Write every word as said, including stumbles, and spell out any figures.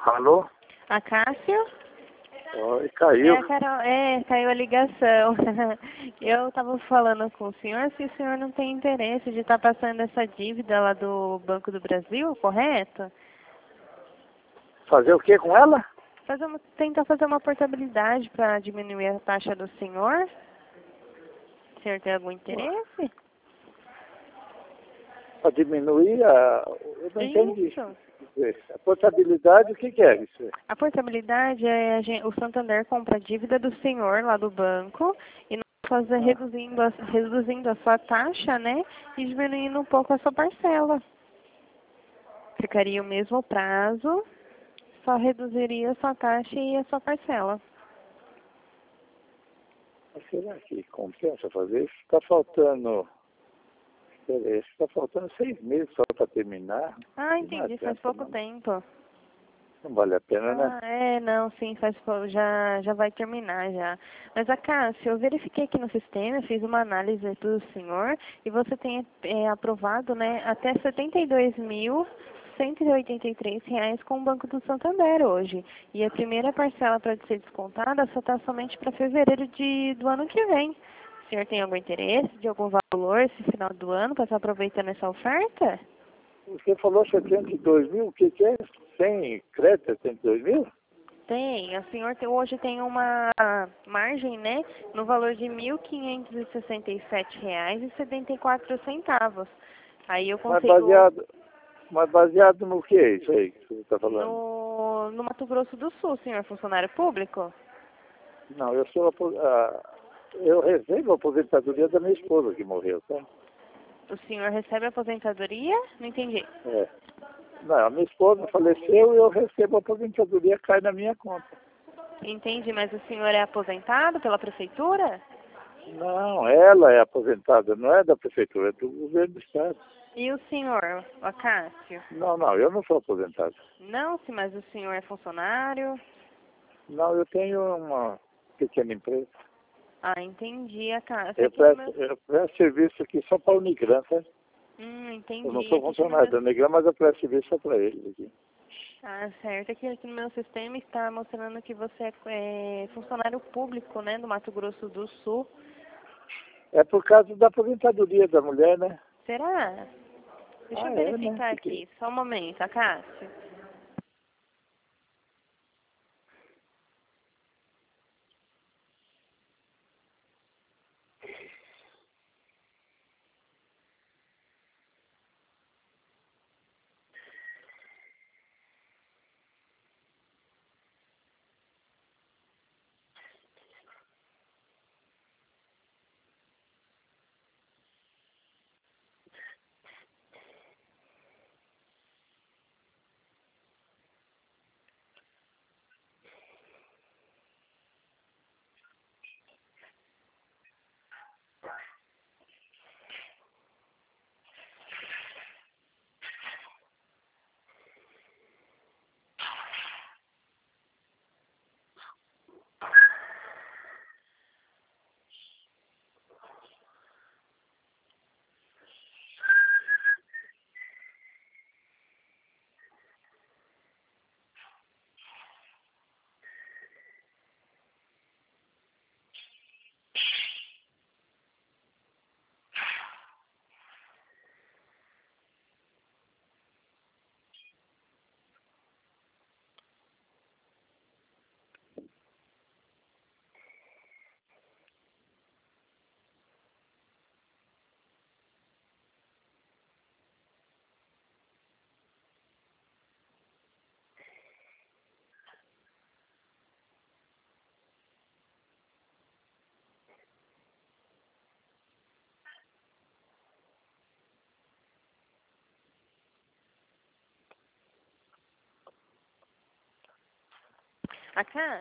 Alô? Acácio? Oi, É caiu. a Carol, é, caiu a ligação. Eu estava falando com o senhor se o senhor não tem interesse de estar passando essa dívida lá do Banco do Brasil, correto? Fazer o que com ela? Fazer uma, tentar fazer uma portabilidade para diminuir a taxa do senhor. O senhor tem algum interesse? Para diminuir a... Eu não entendi. Isso. A portabilidade, o que, que é isso? A portabilidade é a gen- o Santander compra a dívida do senhor lá do banco e nós fazer Ah, reduzindo a, reduzindo a sua taxa, né? E diminuindo um pouco a sua parcela. Ficaria o mesmo prazo, só reduziria a sua taxa e a sua parcela. mas será que compensa fazer isso? Está faltando... Está faltando seis meses só para terminar. Ah, Não entendi, faz adianta, pouco não. tempo. Não vale a pena, né? Ah, é, não, sim, faz, pou- já, já vai terminar já. Mas, Acácio, eu verifiquei aqui no sistema, fiz uma análise do senhor e você tem é, aprovado, né, até setenta e dois mil cento e oitenta e três reais com o Banco do Santander hoje. E a primeira parcela para ser descontada só está somente para fevereiro de, do ano que vem. O senhor tem algum interesse de algum valor esse final do ano para estar aproveitando essa oferta? Você falou setenta e dois mil, o que, que é? Sem crédito, setenta e dois mil? Tem, o senhor tem- hoje tem uma margem, né, no valor de mil quinhentos e sessenta e sete reais e setenta e quatro centavos. Aí eu Mas consigo baseado, mas baseado no que é isso aí que você está falando? no, no Mato Grosso do Sul, senhor funcionário público? Não, eu sou apo- ah, eu recebo a aposentadoria da minha esposa que morreu, tá? O senhor recebe aposentadoria? Não entendi. É. Não, a minha esposa faleceu e eu recebo a aposentadoria, cai na minha conta. Entendi, mas o senhor é aposentado pela prefeitura? Não, ela é aposentada, não é da prefeitura, é do governo do estado. E o senhor, o Acácio? Não, não, eu não sou aposentado. Não, sim, mas o senhor é funcionário? Não, eu tenho uma pequena empresa. Ah, entendi, Acácio. Eu Aqui no presto, meu... eu presto serviço aqui só para o Unigran, sabe? Hum, Eu não entendi. sou Aqui no funcionário meu... da Unigran, mas eu presto serviço só para eles aqui. Ah, certo. Aqui, aqui no meu sistema está mostrando que você é, é funcionário público, né, do Mato Grosso do Sul. É por causa da aposentadoria da mulher, né? Será? Deixa Ah, eu é, né? verificar Porque aqui. Só um momento, Acácio. Acácio?